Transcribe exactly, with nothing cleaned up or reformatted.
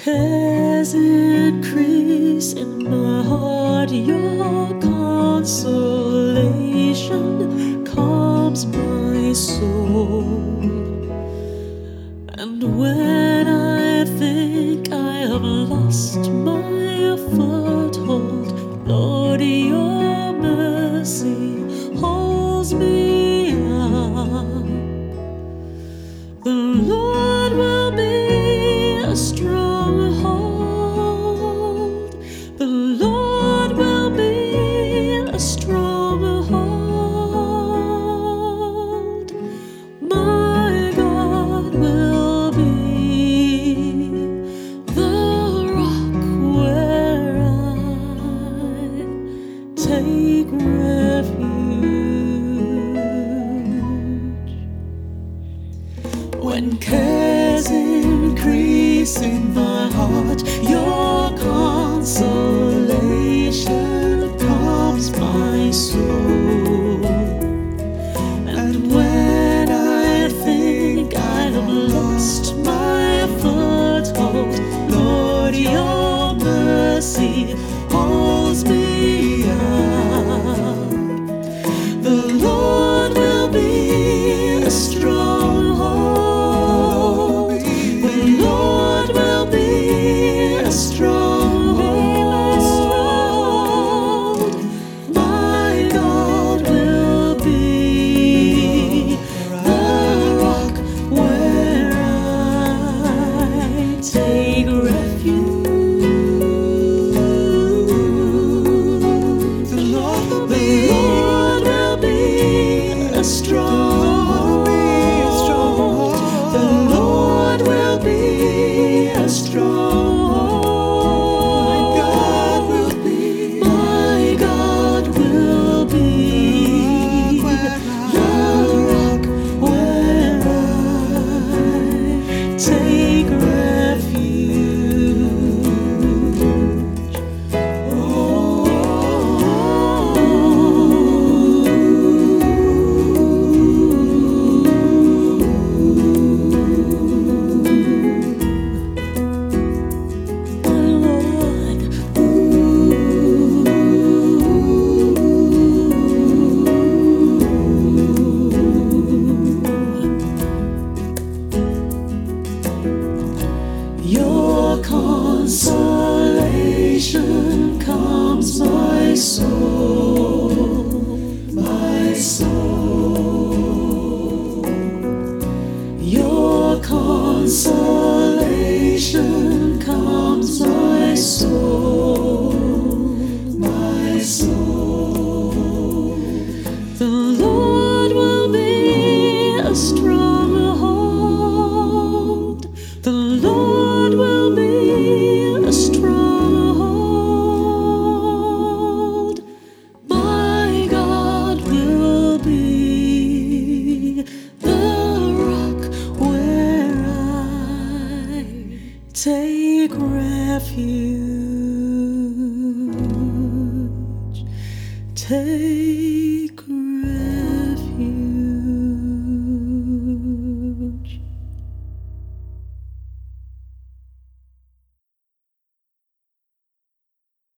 cares increase in my heart, your consolation calms my soul. And when I think I have lost my foothold, Lord, your mercy holds me up. The Lord will be a stronghold. The Lord will be a stronghold. My God will be the rock where I take refuge. When cares increase in my heart, your consolation calms my soul. And when I think I have lost my foothold, Lord, your mercy holds me up. The Lord will be a stronghold. The Lord will be a stronghold. My God will be the rock where I take refuge. The Lord will be, the Lord will be a stronghold. The Lord will be a stronghold. My God will be, my God will be the rock where I take refuge. Oh, your consolation calms my soul, my soul. Your consolation calms my soul, my soul. The Lord will be a stronghold. The Lord will be a stronghold. My God will be the rock where I take refuge. Take